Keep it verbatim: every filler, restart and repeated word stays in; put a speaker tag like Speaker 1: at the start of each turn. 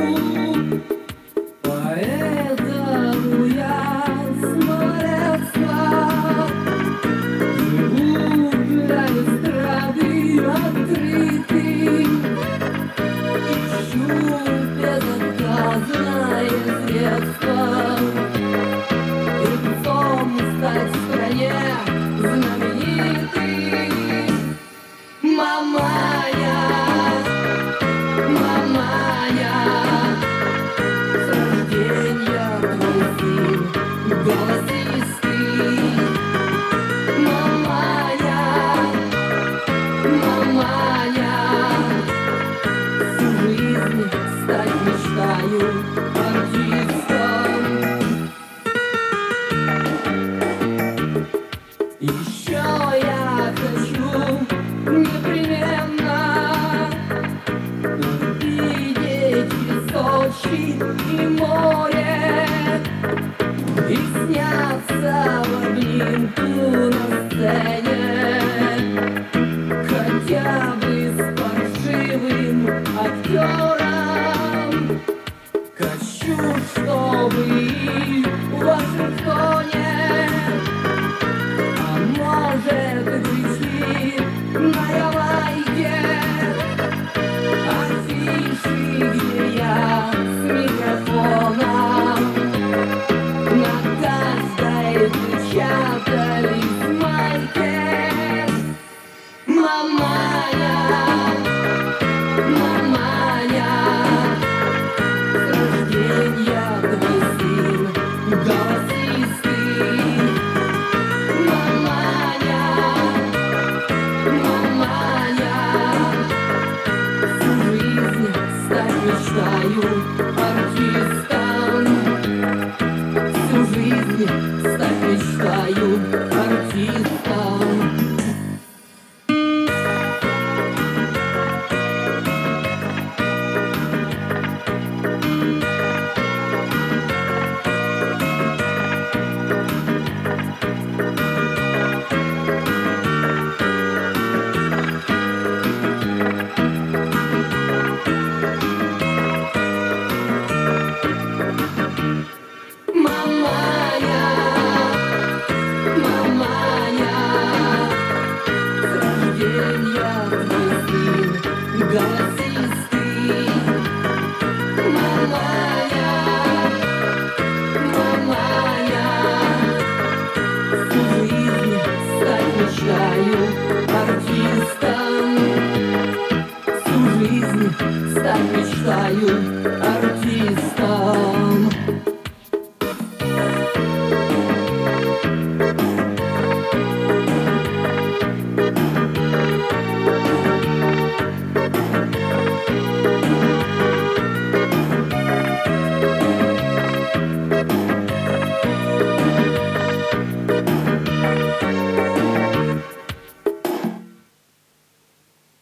Speaker 1: Поэтому я с малолетства живу для эстрады открытый, ищу безотказное средство певцом стать в стране знаменитый. Маманя, маманя, с рождения твой сын голосистый. Маманя, маманя, всю жизнь стать мечтаю артистом. Еще я хочу непременно увидеть и Сочи, и море, и сняться в обнимку на сцене, хотя бы с паршивым актером. Хочу, чтобы и в Вашингтоне, а может быть и на Ямайке, афиши, где я с микрофоном, на каждой печатались майке. Маманя, маманя, с рождения твой сын голосистый. Маманя, маманя, всю жизнь стать мечтаю артистом. Всю жизнь стать мечтаю артистом. Маманя, маманя, с рождения твой сын голосистый.